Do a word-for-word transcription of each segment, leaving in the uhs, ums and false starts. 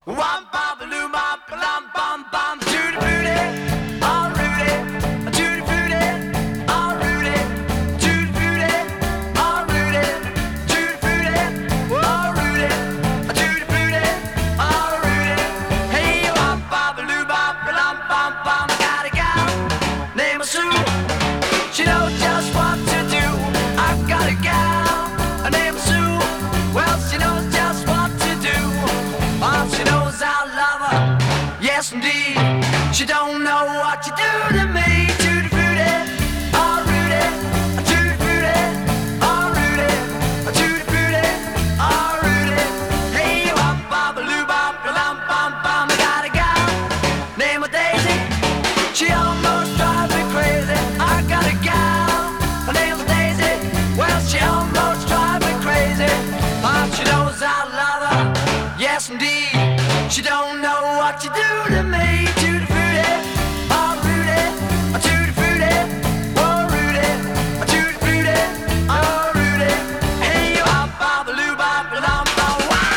Wham bam baloo bam bam bam bam tutti frutti, all Rudy, tutti frutti, all Rudy, tutti frutti, all Rudy, tutti frutti, all Rudy, tutti frutti, all Rudy. Hey, wham bam baloo bam bam bam bam. I got a gal named Sue. She knows just what to do. I got a gal named Sue. Well, she knows just what to do. Oh, she knows I love her, yes indeed. She don't know what you do to me. Tutti frutti, all Rudy, tutti frutti, all Rudy, tutti frutti, all Rudy. Hey, wham bam baloo bam bam bam bam. I got a gal named Daisy. She almost drives me crazy. I got a gal named Daisy. Well, she almost drives me crazy. Oh, she knows I love her, yes indeed. She don't know what you do to me. Tutti frutti, oh Rudy, tutti frutti, oh Rudy, tutti frutti, oh Rudy. Hey, bam bam baloo bam bam bam.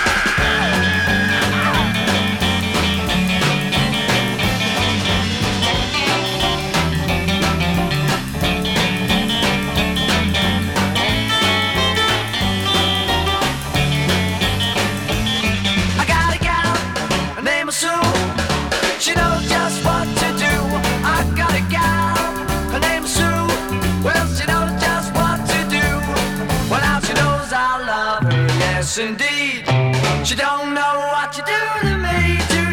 I got a gal named Sue. She knows just what to do. I got a gal, her name's Sue. Well, she knows just what to do. Well, now she knows I love her, yes indeed. She don't know what you do to me.